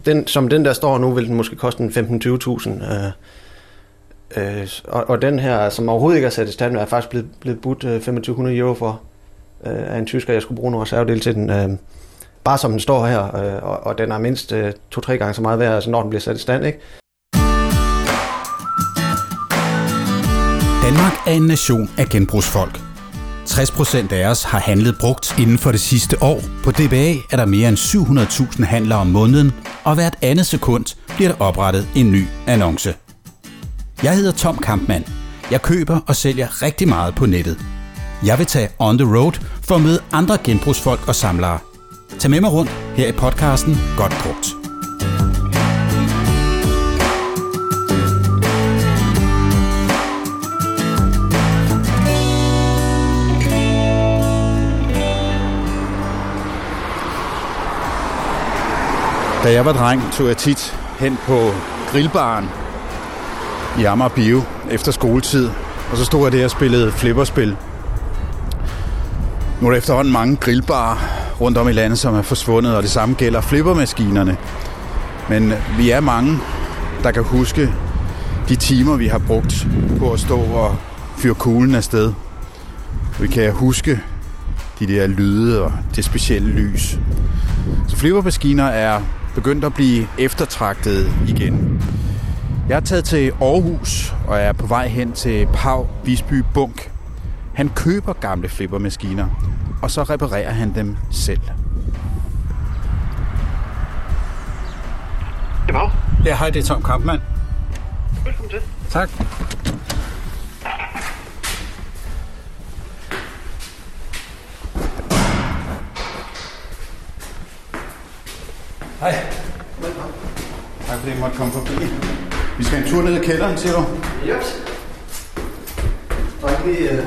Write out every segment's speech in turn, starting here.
Som den der står nu, vil den måske koste en 15-20.000. Og den her, som overhovedet ikke er sat i stand, er faktisk blevet budt 2.500 euro for af en tysker. Jeg skulle bruge nogle reservedele til den, bare som den står her, og den er mindst 2-3 gange så meget værd, altså når den bliver sat i stand, ikke? Danmark er en nation af genbrugsfolk. 60% af os har handlet brugt inden for det sidste år. På DBA er der mere end 700.000 handler om måneden, og hvert andet sekund bliver der oprettet en ny annonce. Jeg hedder Tom Kampmann. Jeg køber og sælger rigtig meget på nettet. Jeg vil tage on the road for at møde andre genbrugsfolk og samlere. Tag med mig rundt her i podcasten Godt Brugt. Da jeg var dreng, tog jeg tit hen på grillbaren i Amager Bio efter skoletid, og så stod jeg der og spillede flipperspil. Nu er der efterhånden mange grillbarer rundt om i landet, som er forsvundet, og det samme gælder flippermaskinerne. Men vi er mange, der kan huske de timer, vi har brugt på at stå og fyre kuglen afsted. Vi kan huske de der lyde og det specielle lys. Så flippermaskiner er begyndt at blive eftertragtet igen. Jeg er taget til Aarhus og er på vej hen til Pau Bisby Bunk. Han køber gamle flippermaskiner, og så reparerer han dem selv. Det var. Ja, hej, det er Tom Kampmann. Velkommen til. Tak. Hej. Velkommen. Tak fordi I måtte komme forbi. Vi skal en tur ned i kælderen, siger du? Yes. Og lige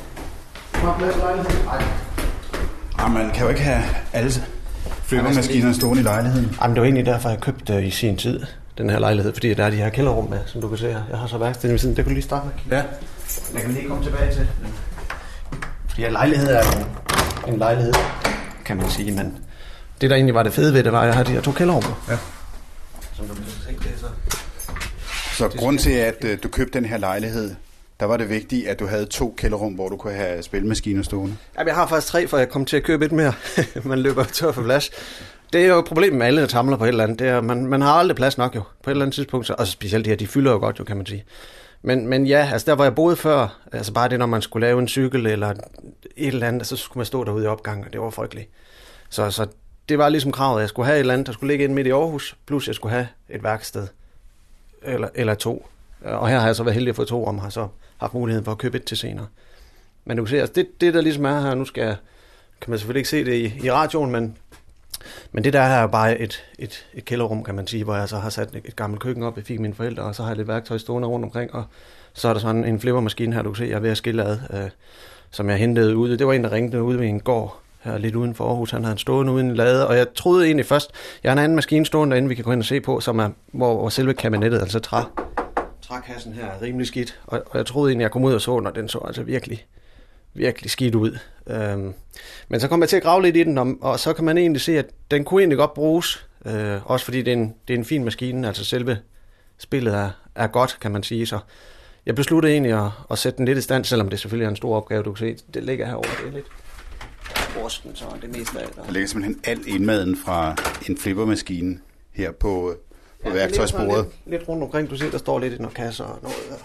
Man kan jo ikke have alle flippermaskiner stående i lejligheden. Jamen, det var egentlig derfor, jeg købte i sin tid den her lejlighed, fordi der er de her kælderrum med, som du kan se her. Jeg har så værksted ved siden. Det kan du lige starte med. Ja. Jeg kan lige komme tilbage til. Fordi en lejlighed er en lejlighed, kan man sige, men det der egentlig var det fede ved det, var, at jeg havde de her 2 kælderrum. Ja. Som du kan se, det er Så grund til, at du købte den her lejlighed, der var det vigtigt, at du havde 2 kælderrum, hvor du kunne have spilmaskiner stående? Jamen, jeg har faktisk 3, for jeg kom til at købe et mere. Man løber tør for plads. Det er jo et problem med alle, der samler på et eller andet. Det er, man har aldrig plads nok jo, på et eller andet tidspunkt. Og specielt de her, de fylder jo godt jo, kan man sige. Men ja, altså der hvor jeg boede før, altså bare det, når man skulle lave en cykel eller et eller andet, så skulle man stå derude i opgangen, og det var frygteligt. Så det var ligesom kravet, at jeg skulle have et eller andet, der skulle ligge inde midt i Aarhus, plus jeg skulle have et værksted eller 2. Og her har jeg så været heldig at få 2 om, har så haft muligheden for at købe et til senere. Men du kan se, altså det der ligesom er her, nu kan man selvfølgelig ikke se det i radioen, men det der her er bare et kælderrum, kan man sige, hvor jeg så har sat et gammelt køkken op, jeg fik mine forældre, og så har jeg lidt værktøj stående rundt omkring, og så er der sådan en flippermaskine her, du kan se, jeg er ved at skille ad, som jeg hentede ude. Det var en, der ringte ude ved en gård her lidt uden for Aarhus. Han havde en stående uden en lade, og jeg troede egentlig først, jeg har en anden maskine stående derinde, vi kan gå ind og se på, som er, hvor selve kabinettet, altså trækassen her er rimelig skidt, og jeg troede egentlig, jeg kom ud og så, når den så altså virkelig skidt ud. Men så kom jeg til at grave lidt i den, og så kan man egentlig se, at den kunne egentlig godt bruges, også fordi det er en fin maskine, altså selve spillet er godt, kan man sige. Så jeg besluttede egentlig at sætte den lidt i stand, selvom det selvfølgelig er en stor opgave, du kan se. Det ligger herovre, det er lidt borsten, så det meste af det. Der ligger simpelthen al indmaden fra en flippermaskine her på værktøjsbordet. Lidt rundt omkring, du ser, der står lidt i nogle kasser og noget der.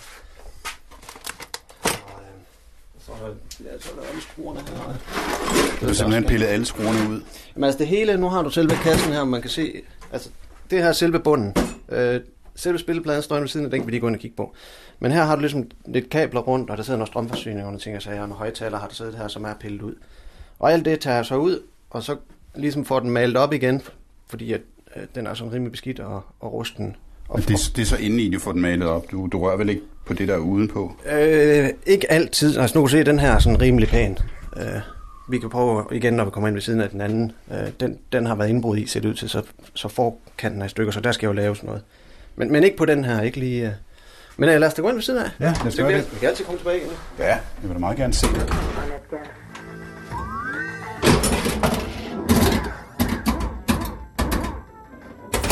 Så er der alle skruerne her. Du har simpelthen pillet alle skruerne ud. Jamen altså det hele, nu har du selve kassen her, man kan se, altså det her er selve bunden. Selve spillepladen står inde ved siden, og den kan vi lige gå ind og kigge på. Men her har du ligesom lidt kabler rundt, og der sidder noget strømforsyning under ting, og sager, og højtaler har der siddet her, som er pillet ud. Og alt det tager så ud, og så ligesom får den malet op igen, fordi at, den er sådan rimelig beskidt og rusten. Og det er så inde i, du får den malet op. Du rører vel ikke på det der udenpå? Ikke altid. Altså nu kan du se, den her er sådan rimelig pæn. Vi kan prøve igen, når vi kommer ind ved siden af den anden. Den har været indbrud i, set ud til, så forkanten er i stykker, så der skal jo laves noget. Men ikke på den her, ikke lige. Men lad os da gå ind ved siden af. Ja, lad os gøre det. Vi kan altid komme tilbage igen. Ja, jeg vil da meget gerne se det.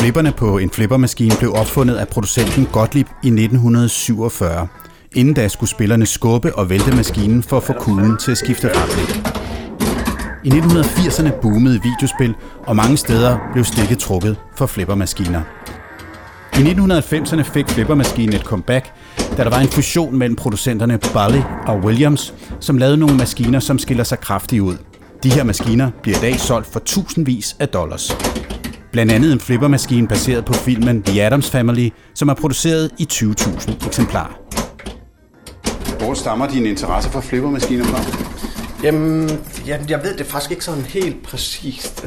Flipperne på en flippermaskine blev opfundet af producenten Gottlieb i 1947. Inden da skulle spillerne skubbe og vælte maskinen for at få kuglen til at skifte retning. I 1980'erne boomede videospil, og mange steder blev stikket trukket for flippermaskiner. I 1990'erne fik flippermaskinen et comeback, da der var en fusion mellem producenterne Bally og Williams, som lavede nogle maskiner, som skiller sig kraftigt ud. De her maskiner bliver i dag solgt for tusindvis af dollars. Blandt andet en flippermaskine baseret på filmen The Addams Family, som er produceret i 20.000 eksemplarer. Hvor stammer din interesse for flippermaskiner fra? Jamen, jeg ved det faktisk ikke sådan helt præcist.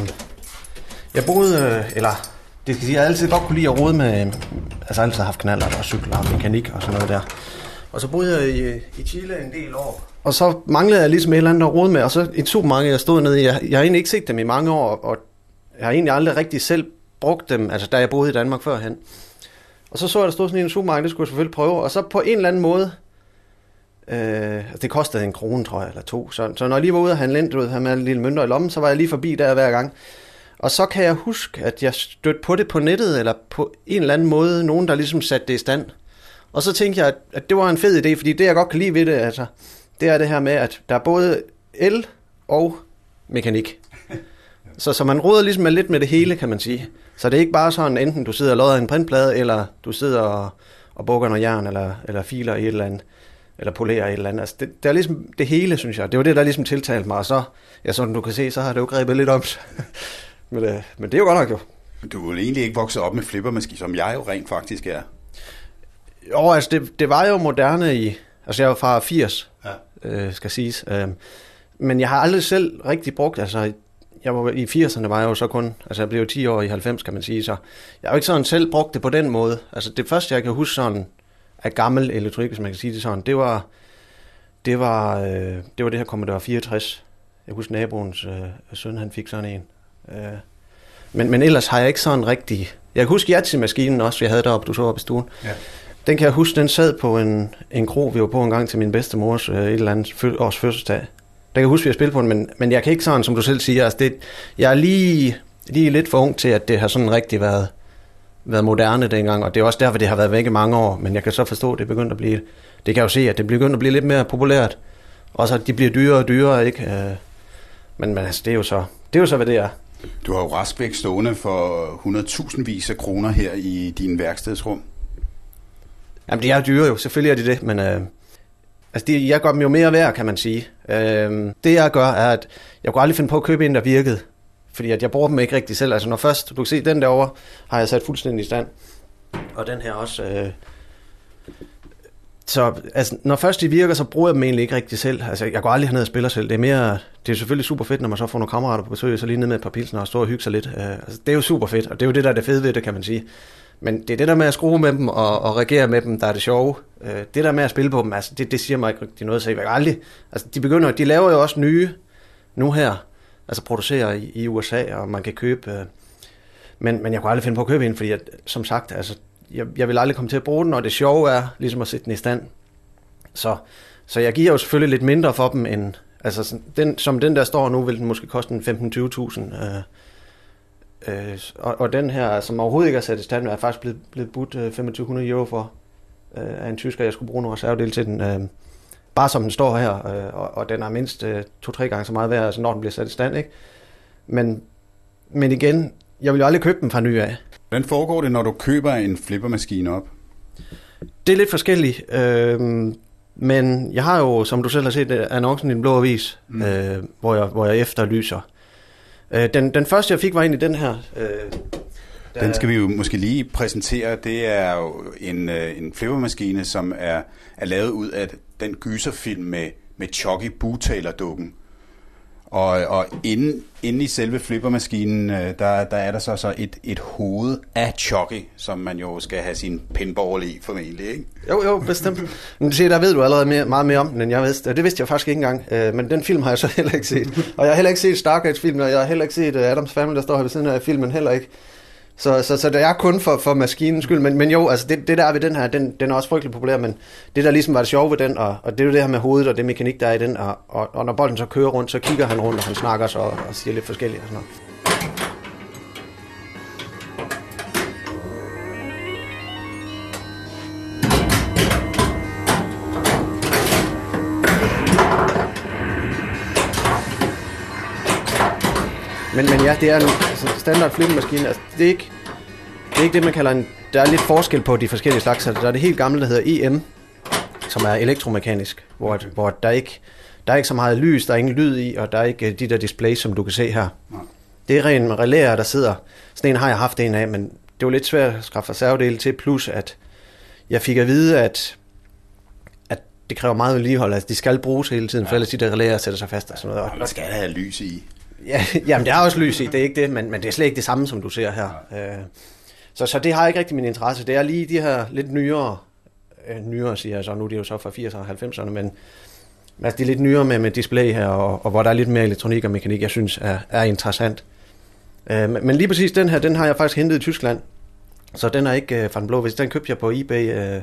Jeg boede, det skal sige, jeg altid godt kunne lide at rode med, altså altid haft kanaler og cykler og mekanik og sådan noget der. Og så boede jeg i Chile en del år. Og så manglede jeg ligesom et eller andet at rode med, og så et supermarked, jeg stod nede i. Jeg har egentlig ikke set dem i mange år, og jeg har egentlig aldrig rigtig selv brugt dem, altså da jeg boede i Danmark førhen. Og så jeg, der stod sådan en supermarked, det skulle jeg selvfølgelig prøve, og så på en eller anden måde, det kostede 1 krone, tror jeg, eller 2. Så når jeg lige var ude og handle ind, du ved, her med en lille mønter i lommen, så var jeg lige forbi der hver gang. Og så kan jeg huske, at jeg stødte på det på nettet, eller på en eller anden måde, nogen der ligesom satte det i stand. Og så tænkte jeg, at det var en fed idé, fordi det jeg godt kan lide ved det, altså, det er det her med, at der er både el og mekanik. Så man roder ligesom lidt med det hele, kan man sige. Så det er ikke bare sådan, enten du sidder og lodder en printplade, eller du sidder og bukker noget jern, eller filer i et eller andet, eller polerer i et eller andet. Altså det er ligesom det hele, synes jeg. Det var det, der ligesom tiltalte mig. Og så, ja, som du kan se, så har det jo grebet lidt om. men det er jo godt nok jo. Du er jo egentlig ikke vokset op med flippermaskiner, som jeg jo rent faktisk er. Jo, altså det var jo moderne i... Altså jeg var fra 80, skal siges. Men jeg har aldrig selv rigtig brugt... Altså jeg var i 80'erne var jeg jo så kun... Altså jeg blev jo 10 år i 90, kan man sige. Så jeg har jo ikke sådan selv brugt det på den måde. Altså det første, jeg kan huske sådan af gammel elektronik, hvis man kan sige det sådan, det var det her Commodore 64. Jeg husker naboens søn, han fik sådan en. Men ellers har jeg ikke sådan rigtig... Jeg kan huske Yatzy-maskinen også, jeg havde deroppe, du så oppe i stuen. Ja. Den kan jeg huske, den sad på en kro, vi var på en gang til min bedstemors et eller andet års fødselsdag. Der kan jeg huske, vi har spillet på den, men jeg kan ikke sådan, som du selv siger, altså jeg er lige lidt for ung til, at det har sådan rigtig været moderne dengang, og det er også derfor, det har været væk i mange år, men jeg kan så forstå, at det er begyndt at blive... Det kan jeg jo se, at det begynder at blive lidt mere populært. Også at de bliver dyrere og dyrere, ikke? Men altså, det er jo så, hvad det er. Du har jo Raspberry stående for 100.000 af kroner her i din værkstedsrum. Jamen, de er dyre jo, selvfølgelig er de det, men jeg gør dem jo mere værd, kan man sige. Det jeg gør, er, at jeg kunne aldrig finde på at købe en, der virkede, fordi at jeg bruger dem ikke rigtig selv. Altså når først, du kan se, den derovre har jeg sat fuldstændig i stand, og den her også... Så altså, når først de virker, så bruger jeg dem egentlig ikke rigtig selv. Altså, jeg går aldrig herned og spiller selv. Det er selvfølgelig super fedt, når man så får nogle kammerater på besøg, så lige ned med et par pilsner og stå og hygge sig lidt. Altså, det er jo super fedt, og det er jo det, der er det fede ved det, kan man sige. Men det er det der med at skrue med dem og reagere med dem, der er det sjove. Det der med at spille på dem, altså, det siger mig ikke rigtig noget, så jeg aldrig... Altså, de laver jo også nye nu her, altså producerer i USA, og man kan købe... Men jeg kunne aldrig finde på at købe en, fordi at, som sagt, altså... Jeg vil aldrig komme til at bruge den, og det sjove er ligesom at sætte den i stand. Så jeg giver jo selvfølgelig lidt mindre for dem, end... Altså, som den der står nu, vil den måske koste en 15-20.000. Og den her, som overhovedet ikke er sat i stand, er faktisk blevet budt 2.500 euro for af en tysker. Jeg skulle bruge nogle reservedele til den. Bare som den står her, og den er mindst 2-3 gange så meget værd, altså når den bliver sat i stand, ikke? Men igen, jeg vil jo aldrig købe den fra ny af. Hvordan foregår det, når du køber en flippermaskine op? Det er lidt forskelligt, men jeg har jo, som du selv har set, annoncen i Den Blå Avis, hvor jeg efterlyser. Den første, jeg fik, var egentlig den her. Den skal vi jo måske lige præsentere. Det er jo en flippermaskine, som er lavet ud af den gyserfilm med Chucky Bootaler-dukken. Og inde i selve flippermaskinen, der er der så et hoved af Chucky, som man jo skal have sin pinball i, formentlig, ikke? Jo, bestemt. Men se, der ved du allerede meget mere om den, end jeg vidste. Det vidste jeg faktisk ikke engang, men den film har jeg så heller ikke set. Og jeg har heller ikke set Stargate-filmen, og jeg har heller ikke set Addams Family, der står her ved siden af filmen, heller ikke. Så det er kun for maskinens skyld, men jo, altså det der er ved den her, den er også frygtelig populær, men det der ligesom var det sjove ved den, og det er jo det her med hovedet og det mekanik, der er i den, og når bolden så kører rundt, så kigger han rundt, og han snakker så og siger lidt forskelligt og sådan noget. Men ja, det er en standard flippermaskine. Altså, det er ikke det, man kalder en... Der er lidt forskel på de forskellige slags. Der er det helt gamle, der hedder EM, som er elektromekanisk, hvor der er ikke så meget lys, der er ingen lyd i, og der er ikke de der displays, som du kan se her. Nej. Det er ren relæer, der sidder. Sådan en har jeg haft en af, men det var lidt svært at skaffe reservedele til, plus at jeg fik at vide, at det kræver meget vedligehold. Altså, de skal bruges hele tiden, for ellers de der relæer sætter sig fast og sådan noget. Og man skal have lys i. Ja, jamen, der er også lys i, det er ikke det, men det er slet ikke det samme, som du ser her. Så det har ikke rigtig min interesse. Det er lige de her lidt nyere siger jeg så, nu er det jo så fra 80'erne og 90'erne, men altså, de er lidt nyere med display her, og hvor der er lidt mere elektronik og mekanik, jeg synes er interessant. Men lige præcis den her, den har jeg faktisk hentet i Tyskland, så den er ikke fra den blå. Hvis den købte jeg på eBay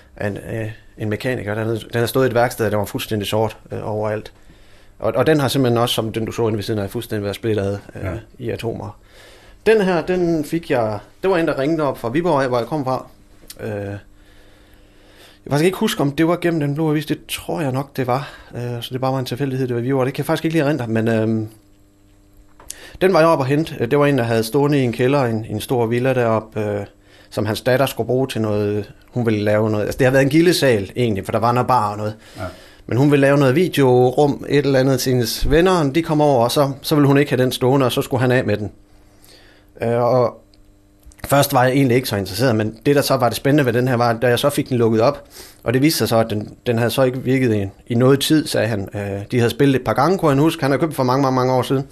en mekaniker, den har stået i et værksted, der var fuldstændig sort overalt. Og den har simpelthen også, som den du så inde ved siden af, fuldstændig været splittet i atomer. Den her, den fik jeg... Det var en, der ringede op fra Viborg, hvor jeg kom fra. Jeg kan faktisk ikke huske, om det var gennem den blå avis. Det tror jeg nok, det var. Så det bare var en tilfældighed, det var Viborg. Det kan jeg faktisk ikke lige erindre, men... den var jeg oppe og hente. Det var en, der havde stående i en kælder, en stor villa deroppe, som hans datter skulle bruge til noget... Hun ville lave noget... Altså, det har været en gildesal, egentlig, for der var noget bar og noget. Ja. Men hun ville lave noget videorum, et eller andet til hendes venner, og de kom over, og så ville hun ikke have den stående, og så skulle han af med den. Og først var jeg egentlig ikke så interesseret, men det der så var det spændende ved den her, var, da jeg så fik den lukket op, og det viste sig så, at den havde så ikke virket i noget tid, sagde han. De havde spillet et par gange, kunne han huske, han havde købt for mange år siden.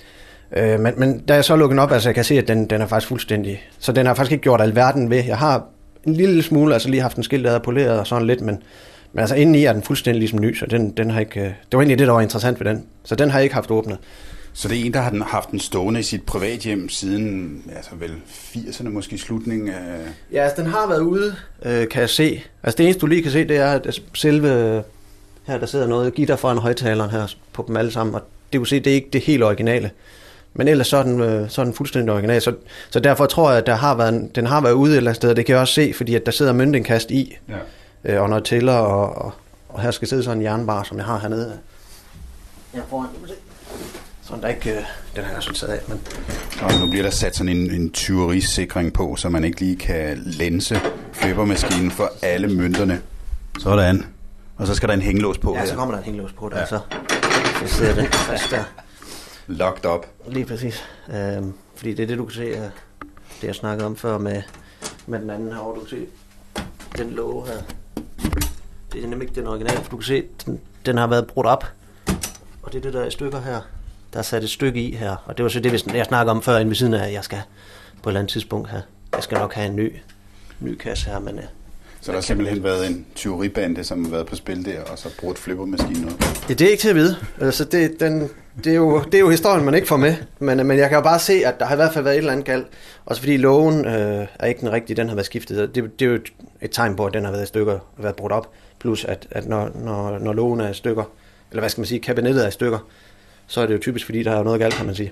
Men da jeg så lukkede den op, altså jeg kan se, at den er faktisk fuldstændig, så den har faktisk ikke gjort alverden ved. Jeg har en lille smule, altså lige haft en skilt, der er poleret og sådan lidt, men altså indeni er den fuldstændig ligesom ny, så den har ikke, det var egentlig det, der var interessant ved den, så den har jeg ikke haft åbnet. Så det er en, der har haft den stående i sit privathjem siden, altså vel 80'erne, måske slutningen af... Ja, altså den har været ude, kan jeg se. Altså det eneste, du lige kan se, det er, at selve... Her der sidder noget gitter foran højtaleren her på dem alle sammen, og det kan se, det er ikke det helt originale. Men ellers så er den fuldstændig original. Så derfor tror jeg, at den har været ude et eller andet sted, og det kan jeg også se, fordi at der sidder møntindkast i, og noget tæller, og her skal sidde sådan en jernbar, som jeg har hernede. Ja, foran, du kan se. Sådan der ikke, den har jeg sådan taget af, men... Og nu bliver der sat sådan en tyverisikring på, så man ikke lige kan lænse flippermaskinen for alle mønterne. Sådan. Og så skal der en hængelås på. Ja, så kommer der en hængelås på der, så sidder den fast der. Locked up. Lige præcis. Fordi det er det, du kan se, det jeg snakkede om før med den anden herovre. Du kan se den låge her. Det er nemlig ikke den originale, for du kan se, den har været brudt op. Og det er det, der er stykker her. Der er sat et stykke i her. Og det var så det, jeg snakkede om før, inden ved siden af, at jeg skal på et eller andet tidspunkt her. Jeg skal nok have en ny kasse her, men... Så der har simpelthen været en tyveribande, som har været på spil der, og så brugt flippermaskinen ud? Det er ikke til at vide. Altså, det er jo historien, man ikke får med. Men jeg kan jo bare se, at der har i hvert fald været et eller andet galt. Også fordi lågen er ikke den rigtige, den har været skiftet. Det er jo et tegn på, at den har været i stykker, været brudt op. Plus, at når lågen er i stykker, eller hvad skal man sige, kabinettet er i stykker, så er det jo typisk, fordi der er noget galt, kan man sige.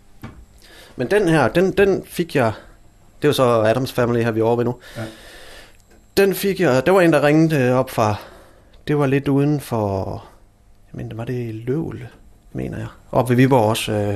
Men den her, den fik jeg... Det var så Adams Family, her vi er over ved nu. Ja. Den fik jeg... Der var en, der ringede op fra... Det var lidt uden for... Jamen, var det Løvle, mener jeg. Op ved Viborg også.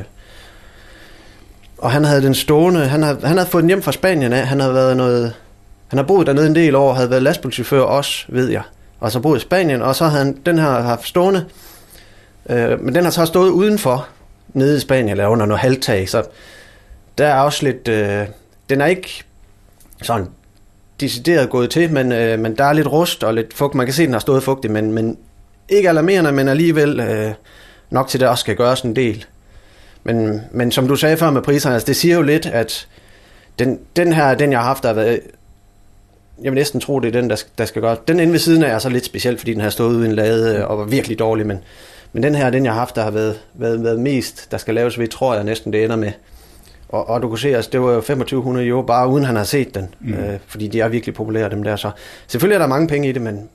Og han havde den stående... Han havde fået den hjem fra Spanien af. Han har boet dernede en del år, havde været lastbilchauffør også, ved jeg. Og så boet i Spanien, og så havde han den her haft stående... Men den har så stået udenfor, nede i Spanien, eller under noget halvtag, så der er også lidt... den er ikke sådan decideret gået til, men der er lidt rust og lidt fugt. Man kan se, at den har stået fugtig, men ikke alarmerende, men alligevel nok til, det også skal gøres en del. Men som du sagde før med priserne, altså det siger jo lidt, at den her, den jeg har haft, der har været... Jeg vil næsten tro, det er den, der skal gøres. Den inde ved siden af er så lidt speciel, fordi den har stået uden lade og var virkelig dårlig, men den her, den jeg har haft, der har været mest, der skal laves ved, tror jeg næsten det ender med. Og du kunne se, altså det var jo 2500 euro, bare uden han har set den, fordi de er virkelig populære, dem der. Så selvfølgelig er der mange penge i det, men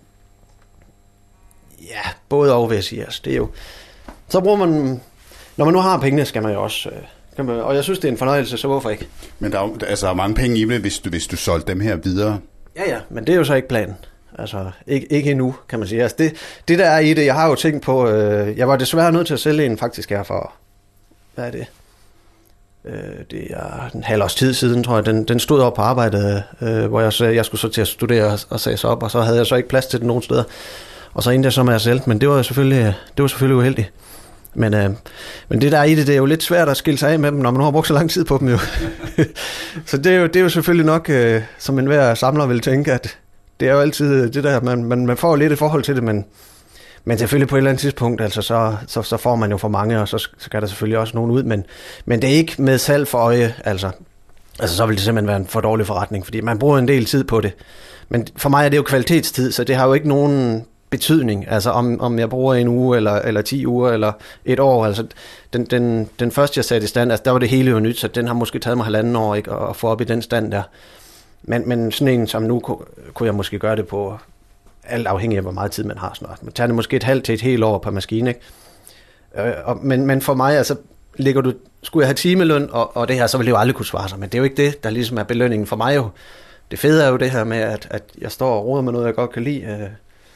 ja, både og vil jeg sige. Altså, det er jo, så bruger man, når man nu har pengene, skal man jo også, og jeg synes, det er en fornøjelse, så hvorfor ikke? Men der er mange penge i det, hvis du solgte dem her videre. Ja, men det er jo så ikke planen. Altså, ikke endnu, kan man sige. Altså, det der er i det, jeg har jo tænkt på, jeg var desværre nødt til at sælge en faktisk her for, hvad er det? det er en halv års tid siden, tror jeg, den stod op på arbejdet, hvor jeg skulle så til at studere og sagde så op, og så havde jeg så ikke plads til den nogen steder. Og så endte jeg så med at sælge, men det var selvfølgelig uheldigt. Men det der i det er jo lidt svært at skille sig af med dem, når man har brugt så lang tid på dem jo. Så det er jo selvfølgelig nok, som enhver samler vil tænke, at det er jo altid det der, man får lidt et forhold til det, men selvfølgelig på et eller andet tidspunkt, altså så får man jo for mange, og så kan der selvfølgelig også nogen ud, men det er ikke med salg for øje, altså så vil det simpelthen være en for dårlig forretning, fordi man bruger en del tid på det. Men for mig er det jo kvalitetstid, så det har jo ikke nogen betydning, altså om jeg bruger en uge, eller 10 uger, eller et år, altså den første jeg satte i stand, altså der var det hele jo nyt, så den har måske taget mig 1,5 år, ikke, at få op i den stand der. Men sådan en som nu, kunne jeg måske gøre det på, alt afhængig af hvor meget tid man har snart. Man tager det måske et halvt til et helt år per maskine, ikke? Men for mig, altså, skulle jeg have timeløn, og det her, så ville det jo aldrig kunne svare sig, men det er jo ikke det, der ligesom er belønningen for mig jo. Det fede er jo det her med, at jeg står og roder med noget, jeg godt kan lide,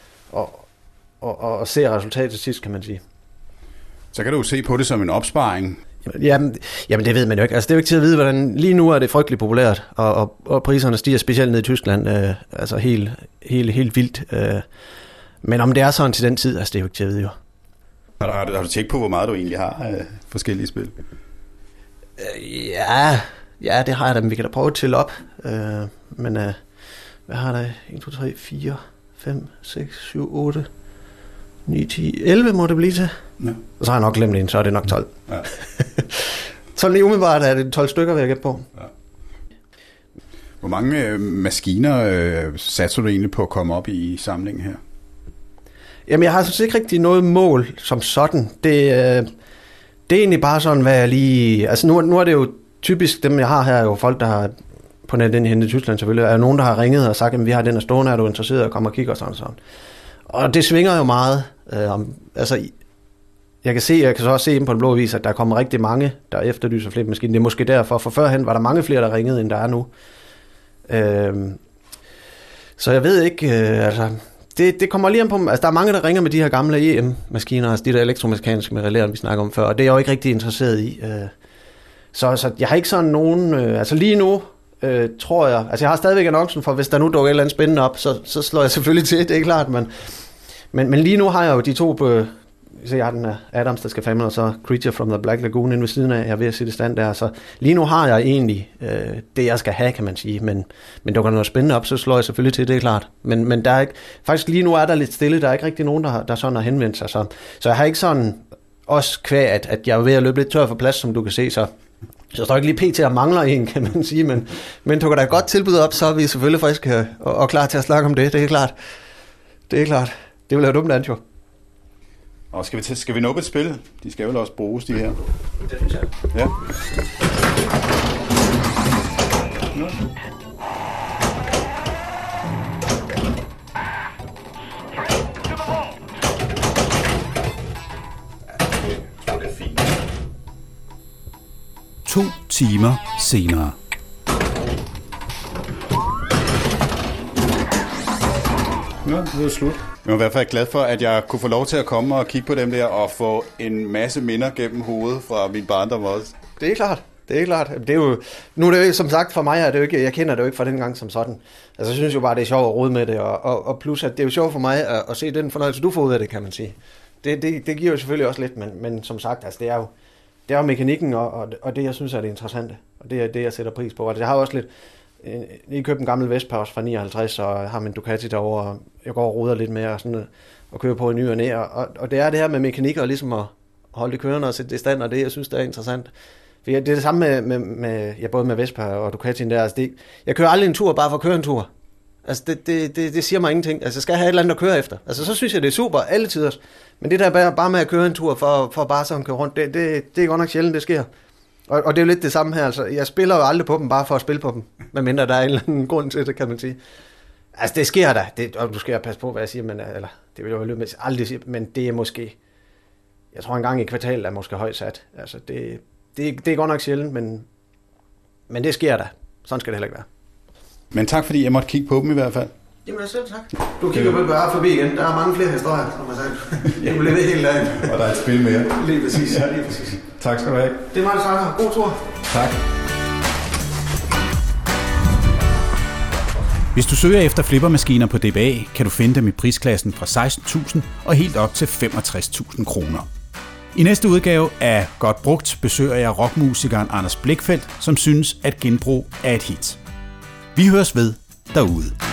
og ser resultatet til sidst, kan man sige. Så kan du jo se på det som en opsparing. Jamen det ved man jo ikke. Altså det er jo ikke til at vide, hvordan lige nu er det frygteligt populært, og priserne stiger specielt ned i Tyskland, altså helt vildt. Men om det er sådan til den tid, altså det er jo ikke til at vide jo. Har du tjekket på, hvor meget du egentlig har af forskellige spil? Ja, det har jeg da, men vi kan da prøve at tælle op. Men hvad har der? 1, 2, 3, 4, 5, 6, 7, 8, 9, 10, 11 må det blive til. Ja. Og så har jeg nok glemt en, så er det nok 12. Ja. 12 lige umiddelbart er det 12 stykker, vil jeg gætte på. Ja. Hvor mange maskiner satser du egentlig på at komme op i samlingen her? Jamen, jeg har altså ikke rigtig noget mål som sådan. Det er egentlig bare sådan, hvad jeg lige... Altså, nu er det jo typisk, dem jeg har her, er jo folk, der har på den hen i Tyskland selvfølgelig, er jo nogen, der har ringet og sagt, at vi har den her stående, er du interesseret at komme og kigge og sådan. Og det svinger jo meget. Altså, jeg kan så også se på Den Blå Avis, at der kommer rigtig mange, der efterlyser flere maskiner. Det er måske derfor, for førhen var der mange flere, der ringede, end der er nu. Så jeg ved ikke, altså... Det kommer lige an på, altså der er mange, der ringer med de her gamle EM-maskiner, altså de der elektromekaniske med relæren, vi snakker om før, og det er jeg jo ikke rigtig interesseret i. Så jeg har ikke sådan nogen, altså lige nu, tror jeg, altså jeg har stadigvæk annoncen for, hvis der nu dukker et eller andet spændende op, så slår jeg selvfølgelig til, det er klart, men lige nu har jeg jo de to på, så jeg har den her Adams, der skal fandme, og så Creature from the Black Lagoon inde ved siden af, jeg er ved at sætte stand der, så lige nu har jeg egentlig det, jeg skal have, kan man sige, men dukker noget spændende op, så slår jeg selvfølgelig til, det er klart, men der er ikke, faktisk lige nu er der lidt stille, der er ikke rigtig nogen, der sådan har henvendt sig, så jeg har ikke sådan, også kvæg, at jeg er ved at løbe lidt tør for plads, som du kan se, så står ikke lige pt. Og mangler en, kan man sige, men dukker der et godt tilbud op, så er vi selvfølgelig friske og klar til at snakke om det, det er klart. Det vil være dumt andet jo. Og skal vi nå et spil? De skal vel også bruges, de her? Det synes jeg. Ja. Det er fint. 2 timer senere. Ja, det er slut. Jeg er i hvert fald glad for, at jeg kunne få lov til at komme og kigge på dem der, og få en masse minder gennem hovedet fra min barndom også. Det er klart. Det er jo, nu er det jo, som sagt, for mig er det jo ikke, jeg kender det jo ikke fra den gang som sådan. Altså jeg synes jo bare, det er sjovt at rode med det, og plus at det er jo sjovt for mig at se den fornøjelse, du får ud af det, kan man sige. Det giver jo selvfølgelig også lidt, men som sagt, altså det er jo mekanikken, og det jeg synes er det interessante, og det er det, jeg sætter pris på. Og det har også lidt, jeg købte en gammel Vespa også fra 59, og har min Ducati derovre, og jeg går og roder lidt med, og sådan noget, og kører på en ny og ned, og det er det her med mekanik, og ligesom at holde det kørende og sætte det i stand, og det jeg synes, det er interessant. For det er det samme med både med Vespa og Ducatien der, altså jeg kører aldrig en tur bare for at køre en tur. Altså det siger mig ingenting. Altså jeg skal have et eller andet at køre efter. Altså så synes jeg, det er super alle tider. Men det der bare med at køre en tur for bare sådan at køre rundt, det er godt nok sjældent, det sker. Og det er jo lidt det samme her. Altså jeg spiller jo aldrig på dem bare for at spille på dem. Medmindre der er en eller anden grund til det, kan man sige. Altså det sker da. Og du skal passe på, hvad jeg siger, men, eller det vil jeg jo løbe med aldrig sige, men det er måske, jeg tror en gang i kvartalet er måske højt sat. Altså det er godt nok sjældent, men det sker da. Sådan skal det heller ikke være. Men tak, fordi jeg måtte kigge på dem i hvert fald. Jamen selv tak. Du kigger vel bare forbi igen. Der er mange flere historier, som jeg sagde. Jeg vil leve helt af. Og der er et spil mere. Lige præcis. Tak skal du have. Det er mig, der snakker. God tur. Tak. Hvis du søger efter flippermaskiner på DBA, kan du finde dem i prisklassen fra 16.000 og helt op til 65.000 kroner. I næste udgave af Godt Brugt besøger jeg rockmusikeren Anders Blichfeldt, som synes, at genbrug er et hit. Vi høres ved derude.